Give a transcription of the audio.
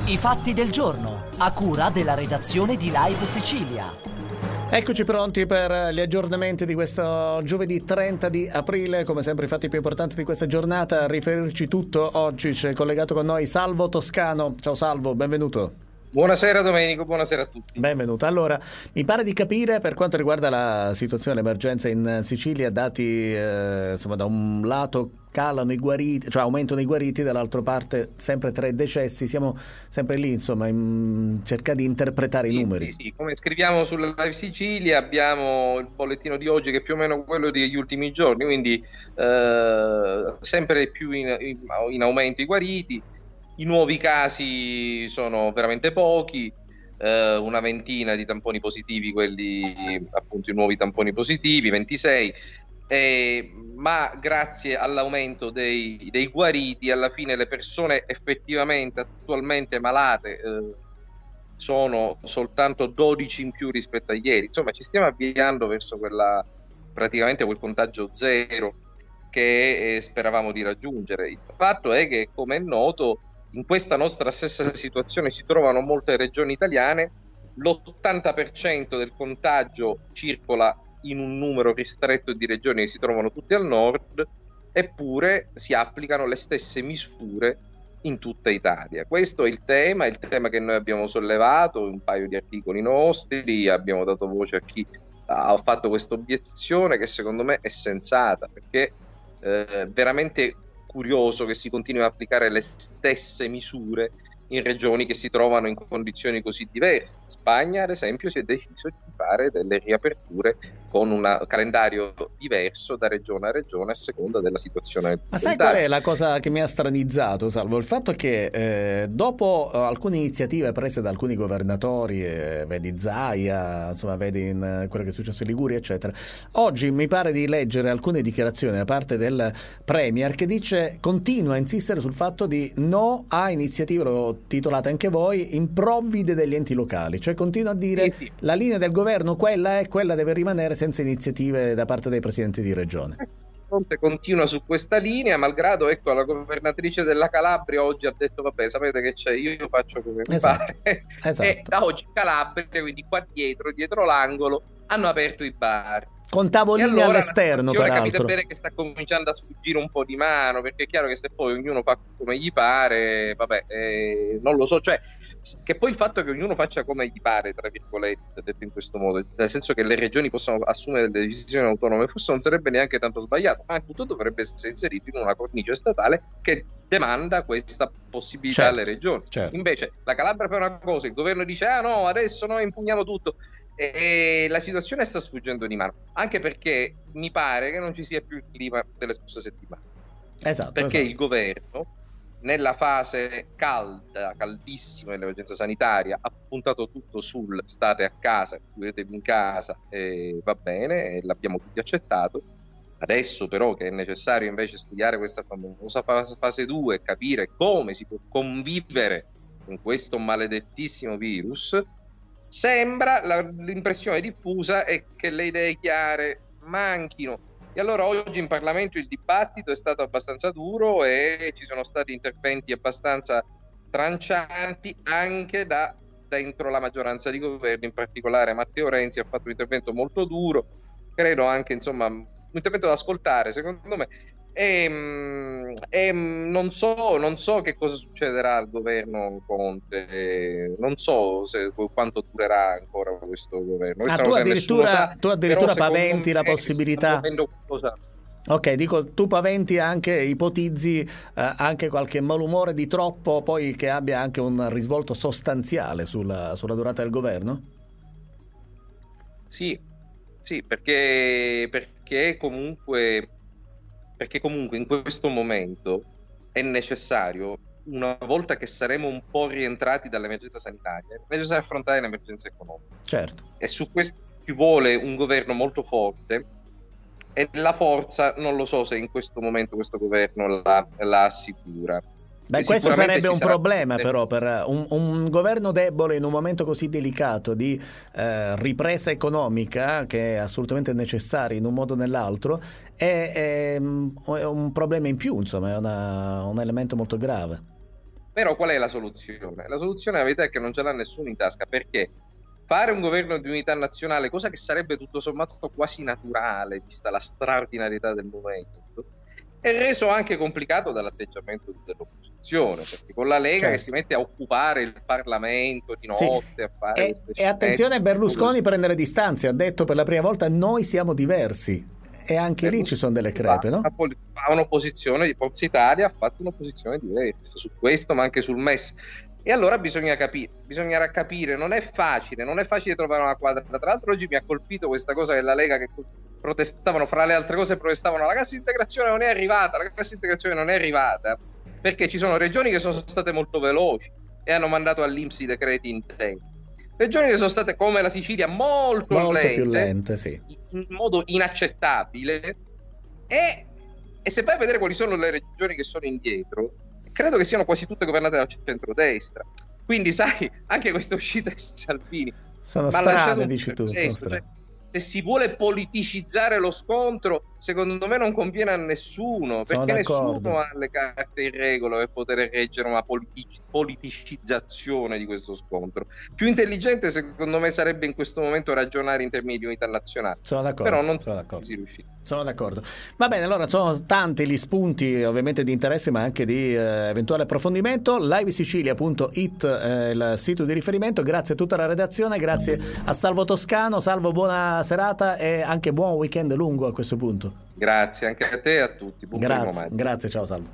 I fatti del giorno, a cura della redazione di Live Sicilia. Eccoci pronti per gli aggiornamenti di questo giovedì 30 di aprile. Come sempre i fatti più importanti di questa giornata. A riferirci tutto oggi c'è collegato con noi Salvo Toscano. Ciao Salvo, benvenuto. Buonasera Domenico, buonasera a tutti. Benvenuto. Allora, mi pare di capire, per quanto riguarda la situazione, l'emergenza in Sicilia, dati insomma, da un lato calano i guariti, cioè aumentano i guariti, dall'altra parte sempre 3 decessi. Siamo sempre lì, insomma, cercare di interpretare i numeri. Sì, come scriviamo sulla Live Sicilia, abbiamo il bollettino di oggi che è più o meno quello degli ultimi giorni, quindi sempre più in aumento i guariti. I nuovi casi sono veramente pochi, una ventina di tamponi positivi, quelli appunto i nuovi tamponi positivi, 26, ma grazie all'aumento dei guariti, alla fine le persone effettivamente attualmente malate sono soltanto 12 in più rispetto a ieri. Insomma, ci stiamo avviando verso praticamente quel contagio zero che speravamo di raggiungere. Il fatto è che, come è noto, in questa nostra stessa situazione si trovano molte regioni italiane, l'80% del contagio circola in un numero ristretto di regioni che si trovano tutte al nord, eppure si applicano le stesse misure in tutta Italia. Questo è il tema che noi abbiamo sollevato in un paio di articoli nostri, abbiamo dato voce a chi ha fatto questa obiezione che secondo me è sensata, perché veramente curioso che si continui a applicare le stesse misure in regioni che si trovano in condizioni così diverse. In Spagna, ad esempio, si è deciso di fare delle riaperture con un calendario diverso da regione a regione a seconda della situazione. Ma sai qual è la cosa che mi ha stranizzato, Salvo? Il fatto che dopo alcune iniziative prese da alcuni governatori, vedi Zaia, insomma, vedi in quello che è successo in Liguria, eccetera, oggi mi pare di leggere alcune dichiarazioni da parte del Premier che dice, continua a insistere sul fatto di no a iniziative, lo titolate anche voi, improvvide degli enti locali, cioè continua a dire sì. La linea del governo quella è, quella deve rimanere senza iniziative da parte dei presidenti di regione. Conte continua su questa linea, malgrado la governatrice della Calabria oggi ha detto vabbè, sapete che c'è, io faccio come mi pare. Esatto. E da oggi Calabria, quindi qua dietro l'angolo, hanno aperto i bar. Con tavolini allora, all'esterno, peraltro. Capite bene che sta cominciando a sfuggire un po' di mano, perché è chiaro che se poi ognuno fa come gli pare, vabbè, non lo so, cioè che poi il fatto che ognuno faccia come gli pare, tra virgolette, detto in questo modo, nel senso che le regioni possano assumere delle decisioni autonome, forse non sarebbe neanche tanto sbagliato, ma tutto dovrebbe essere inserito in una cornice statale che demanda questa possibilità alle regioni. Certo. Invece la Calabria fa una cosa, il governo dice no, adesso noi impugniamo tutto. E la situazione sta sfuggendo di mano, anche perché mi pare che non ci sia più il clima delle scorse settimane. Perché il governo, nella fase caldissima dell'emergenza sanitaria, ha puntato tutto sul state a casa, chiudetevi in casa e va bene, e l'abbiamo tutti accettato. Adesso però che è necessario invece studiare questa famosa fase 2 e capire come si può convivere con questo maledettissimo virus, sembra, l'impressione diffusa è che le idee chiare manchino. E allora oggi in Parlamento il dibattito è stato abbastanza duro e ci sono stati interventi abbastanza trancianti anche da dentro la maggioranza di governo, in particolare Matteo Renzi ha fatto un intervento molto duro, credo anche insomma un intervento da ascoltare secondo me. E non so che cosa succederà al governo Conte, non so quanto durerà ancora questo governo. Tu addirittura paventi la possibilità. Ok, dico, tu paventi anche, ipotizzi anche qualche malumore di troppo, poi che abbia anche un risvolto sostanziale sulla durata del governo? Sì, perché comunque in questo momento è necessario, una volta che saremo un po' rientrati dall'emergenza sanitaria, è necessario affrontare l'emergenza economica. Certo. E su questo ci vuole un governo molto forte e la forza non lo so se in questo momento questo governo la assicura. Beh, questo sarebbe un problema però per un governo debole in un momento così delicato di ripresa economica, che è assolutamente necessaria in un modo o nell'altro, è un problema in più, insomma, è un elemento molto grave. Però qual è la soluzione? La soluzione, la verità, è che non ce l'ha nessuno in tasca, perché fare un governo di unità nazionale, cosa che sarebbe tutto sommato quasi naturale, vista la straordinarietà del momento, è reso anche complicato dall'atteggiamento dell'opposizione, perché con la Lega che si mette a occupare il Parlamento di notte, a fare queste e attenzione, scenette, Berlusconi prende le distanze, ha detto per la prima volta noi siamo diversi, e anche lì ci sono delle crepe, no? Fa un'opposizione di Forza Italia, ha fatto un'opposizione diversa su questo, ma anche sul MES. E allora bisogna capire, non è facile trovare una quadra. Tra l'altro oggi mi ha colpito questa cosa della Lega, che protestavano, fra le altre cose protestavano, la cassa integrazione non è arrivata, perché ci sono regioni che sono state molto veloci e hanno mandato all'INPS i decreti in tempo. Regioni che sono state, come la Sicilia, molto più lente, sì, in modo inaccettabile, e se vai a vedere quali sono le regioni che sono indietro, credo che siano quasi tutte governate dal centrodestra. Quindi sai, anche questa uscita di Salvini sono strade, dici tu, sono strade. Se si vuole politicizzare lo scontro, secondo me non conviene a nessuno, perché nessuno ha le carte in regola per poter reggere una politicizzazione di questo scontro. Più intelligente, secondo me, sarebbe in questo momento ragionare in termini di unità nazionale. Sono d'accordo, però non sono d'accordo. si riuscì. Sono d'accordo. Va bene, allora sono tanti gli spunti, ovviamente di interesse, ma anche di eventuale approfondimento. Livesicilia.it è il sito di riferimento. Grazie a tutta la redazione, grazie a Salvo Toscano. Salvo, buona serata e anche buon weekend lungo a questo punto. Grazie anche a te e a tutti. Grazie, ciao Salvo.